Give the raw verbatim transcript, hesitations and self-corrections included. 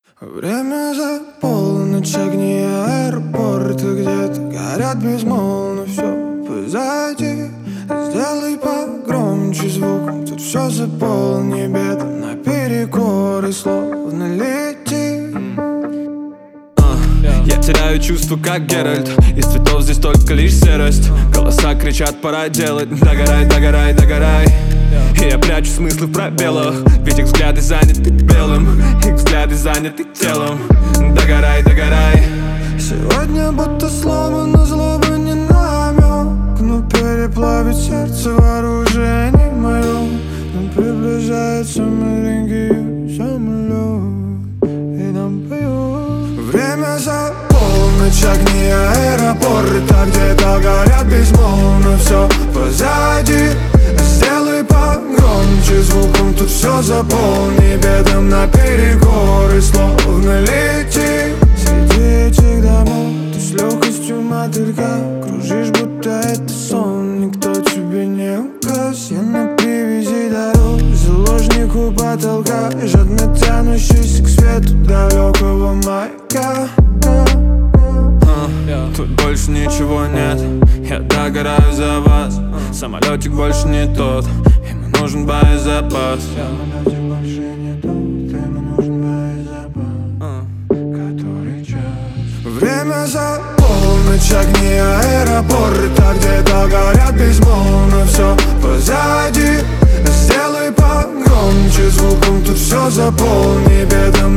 Время за полночь, огни аэропорта где-то горят безмолвно, все позади. Сделай погромче звук, тут все заполни бедом наперекор и словно лети. Я теряю чувство, как Геральт. Из цветов здесь только лишь серость. Голоса кричат, пора делать. Догорай, догорай, догорай. И я прячу смыслы в пробелах, ведь их взгляды заняты белым, их взгляды заняты телом. Догорай, догорай. Сегодня будто сломано, злоба не намек, но переплавит сердце вооружение моем. Нам приближается маленький самолет, и нам поют. Время за полночь, огни аэропорта где-то горят безмолвно, все позади. Сделай погромче звуком, тут все заполни бедом наперекор и словно лети. Среди этих домов ты с легкостью мотылька кружишь, будто это сон, никто тебе не указ. Я на привязи дорог, заложник у потолка, жадно тянущийся к свету далекого маяка. Тут больше ничего нет, я догораю за вас. Самолетик больше не тот, ему нужен боезапас. Самолетик больше не тот, ему нужен боезапас, который час. Время за полночь, огни аэропорта где-то горят безмолвно, все позади. Сделай погромче звуком, тут все заполни бедом